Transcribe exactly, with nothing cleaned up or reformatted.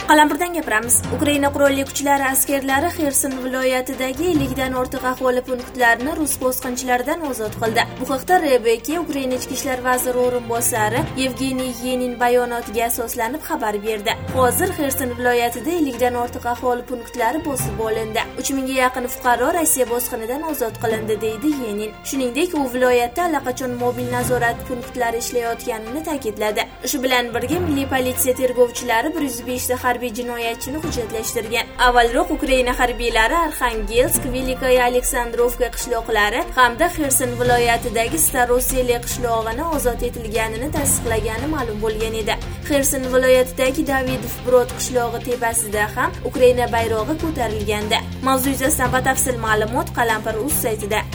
Qalampirdan gapiramiz. Ukraina qurolli kuchlari askarlari Xerson viloyatidagi ellik dan ortiq aholi punktlarini rus bosqinchilaridan ozod qildi. Bu haqda R B K Ukraina ichki ishlar vaziri o'rinbosari Yevgeniy Yenin bayonotiga asoslanib xabar berdi. Hozir Xerson viloyatida ellik dan ortiq aholi punktlari bosib olindi. uch mingga yaqin fuqaro Rossiya bosqinidan ozod qilindi, deydi Yenin. Shuningdek, u viloyatda allaqachon mobil nazorat punktlari ishlayotganini ta'kidladi. Shu bilan birga milliy politsiya tergovchilari bir yuz besh ta harbiy jinoyatchini hujjatlashtirgan. Avvalroq Ukraina harbiylari Arxangelsk, Velikoye Aleksandrovka qishloqlari hamda Xerson viloyatidagi Staroseliya qishlog'ini ozod etilganini tasdiqlagani ma'lum bo'lgan edi. Xerson viloyatidagi Davidov Brod qishlog'i tepasida ham Ukraina bayrog'i ko'tarilgandi. Mavzu yuzasidan batafsil ma'lumot Qalampir.uz saytida.